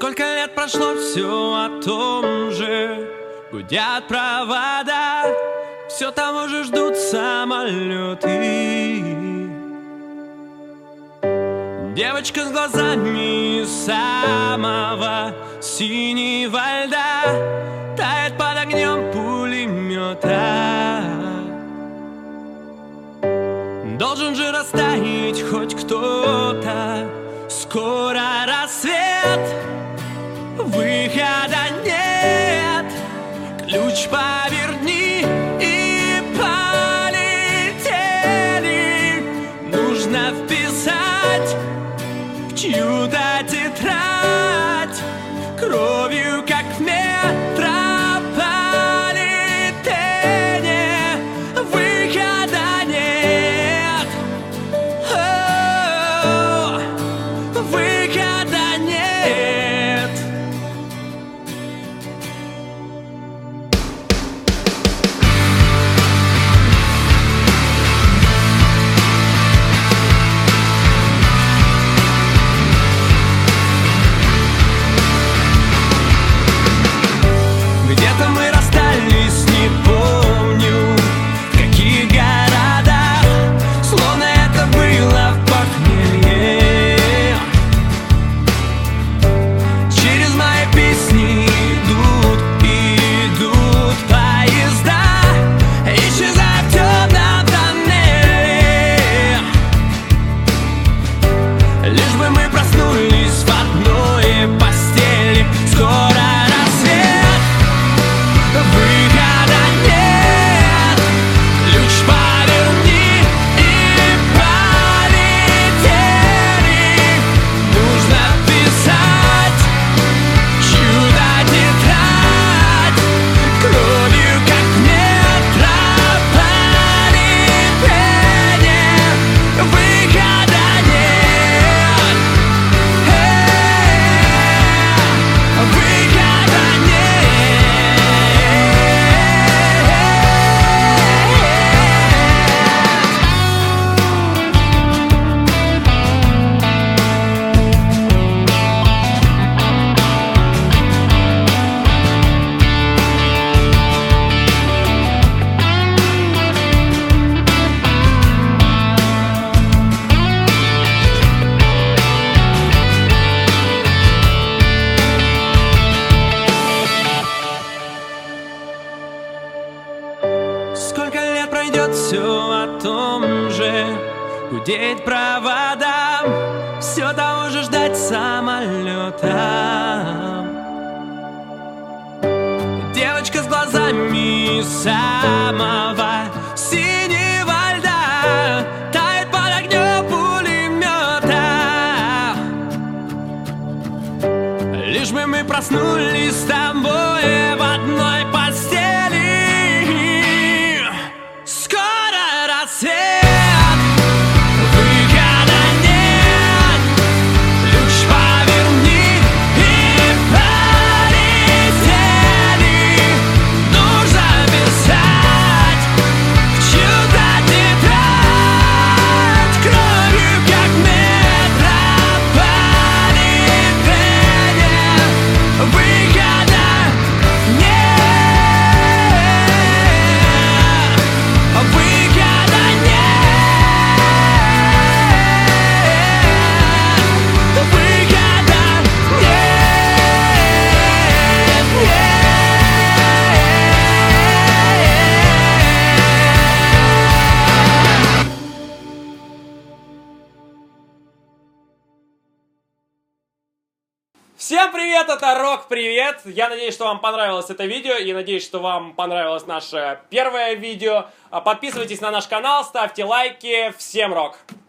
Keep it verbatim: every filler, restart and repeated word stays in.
Сколько лет прошло, все о том же. Гудят провода, все того же ждут самолеты. Девочка с глазами самого синего льда тает под огнем пулемета. Должен же растаять хоть кто-то. Скоро рассвет, выхода нет. Ключ поверни и полетели. Нужно вписать в чью-то тетрадь кровью, как в метрополитене. Выхода нет. О, выхода нет. Где-то мы расстались, не помню, в каких городах, словно это было в похмелье. Через мои песни идут, идут поезда, исчезая в темном тоннеле. Лишь бы мы проснулись в одной постели. Скоро рассвет, выхода нет. Ключ поверни и полетели. Нужно вписать чудо тетрадь кровью, как в метрополитене. Выхода нет. Выхода Сколько лет пройдет, все о том же. Гудеть проводам, все того же ждать самолета. Девочка с глазами самого синего льда тает под огнем пулемета. Лишь бы мы проснулись с тобой в одной постели. Скоро рассвет, выхода нет. Ключ поверни и полетели. Нужно писать в чью-то тетрадь кровью, как в метрополитене. Выхода нет. Выхода нет. Выхода нет. Всем привет, это Рок, привет! Я надеюсь, что вам понравилось это видео, и надеюсь, что вам понравилось наше первое видео. Подписывайтесь на наш канал, ставьте лайки, всем рок!